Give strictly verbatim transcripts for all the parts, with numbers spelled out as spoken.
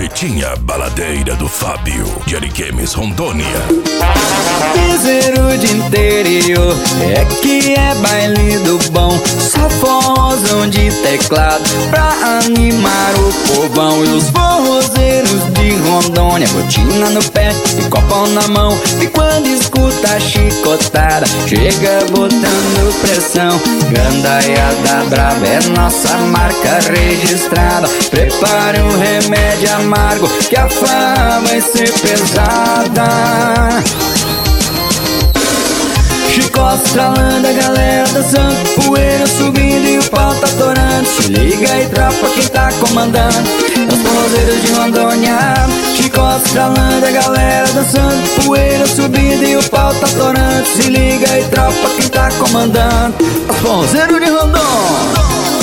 Barretinha Baladeira do Fábio, de Ariquemes, Rondônia. Piseiro de interior, é que é baile do bom. Só forrozão de teclado pra animar o povão. E os forrozeiros de Rondônia, botina no pé e copão na mão. E quando escuta a chicotada, chega botando pressão. Gandaiada brava é nossa marca registrada. Prepare um remédio amargo que a fama vai ser pesada. Chicote estralando, a galera dançando, poeira subindo e o pau tá torando. Se liga e tropa quem tá comandando, os forrozeiros de Rondônia. Chicote estralando, a galera dançando, poeira subindo e o pau tá torando. Se liga e tropa quem tá comandando, os forrozeiros de Rondônia.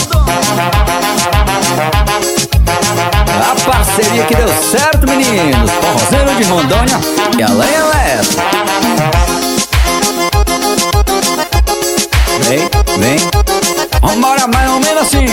A parceria que deu certo, meninos, forrozeiros de Rondônia e a lenha leva. Vem, vem, vambora mais ou menos assim.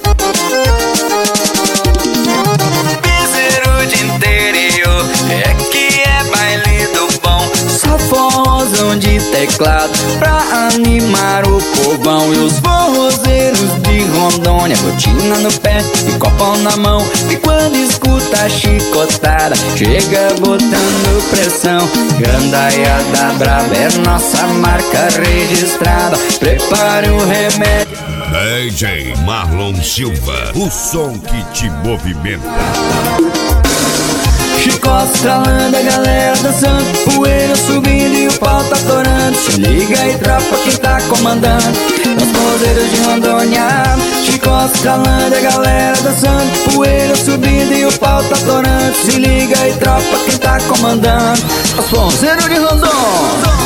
Piseiro de interior, é que é baile do bom. Só forrozão de teclado pra animar o povão. E os forrozeiros de Rondônia, botina no pé e copão na mão. E quando escuta a chicotada, chega botando pressão. Gandaiada brava é nossa marca registrada. Prepare um remédio. D J Marlon Silva, o som que te movimenta. Chicote estralando, a galera dançando, poeira subindo e o pau tá torando. Se liga e tropa quem tá comandando, os forrozeiros de Rondônia. Chicote estralando, a galera dançando, poeira subindo e o pau tá torando. Se liga e tropa quem tá comandando, os forrozeiros de Rondônia.